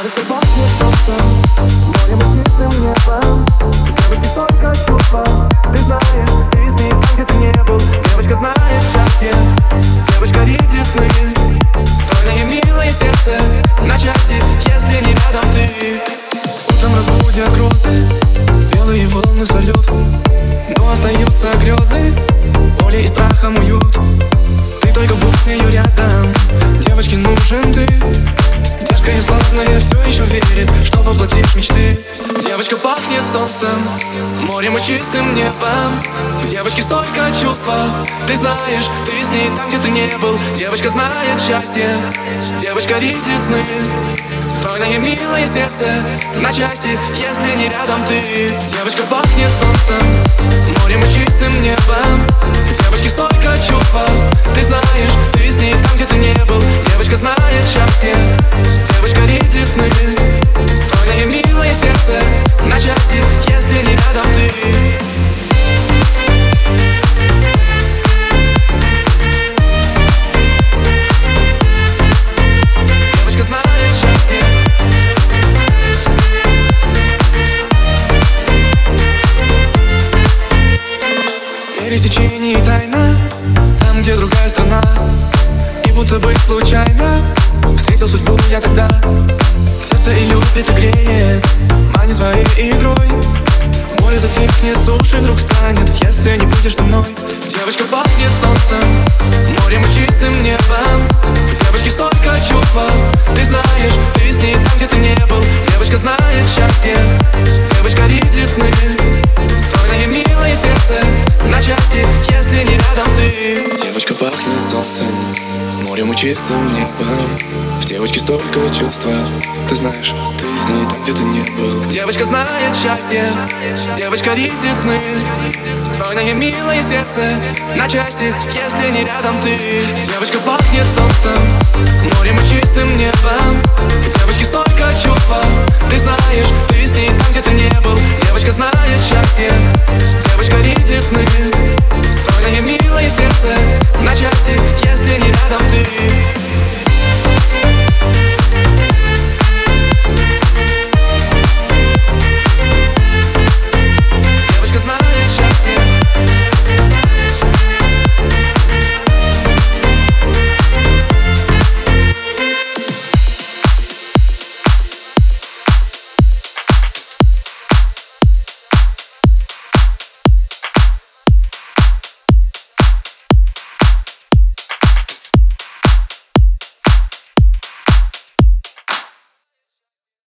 Девочка пахнет солнцем, морем и чистым небом. Девочки столько чувства, ты знаешь, ты с ней там, где ты не был. Девочка знает счастье, девочка видит сны. Стройное милое сердце на части, если не рядом ты. Утром разбудят грозы, белые волны салют, но остаются грезы, болью и страхом уют. Ты только будь с нею рядом, девочке нужен ты. Дерзкая и славная все еще верит, что воплотишь мечты. Девочка пахнет солнцем, морем и чистым небом. В девочке столько чувства, ты знаешь, ты с ней там, где ты не был. Девочка знает счастье, девочка видит сны. Стройное милое сердце на части, если не рядом ты. Девочка пахнет солнцем, морем и чистым небом. В девочке столько чувства, ты знаешь, ты с ней там, где ты не был. Девочка знает счастье, девочка видит сны. Стройное милое сердце на части, если не рядом ты. Девочка знает счастье. Пересечение тайна, там, где другая страна. И будто бы случайно встретил судьбу я тогда. Сердце и любит, и греет, манит своей игрой. Море затихнет, суши вдруг станет, если не будешь со мной. Девочка пахнет солнцем, морем и чистым небом. В девочке столько чувства, ты знаешь, ты с ней там, где ты не был. Девочка знает счастье, девочка видит сны. Стройное милое сердце на части, если не рядом ты. Девочка пахнет солнцем, морем и чистым небом. В девочке столько чувства, ты знаешь, ты с ней там, где ты не был. Девочка знает счастье, девочка видит сны. Стройное милое сердце на части, если не рядом ты. Девочка пахнет солнцем, морем и чистым небом.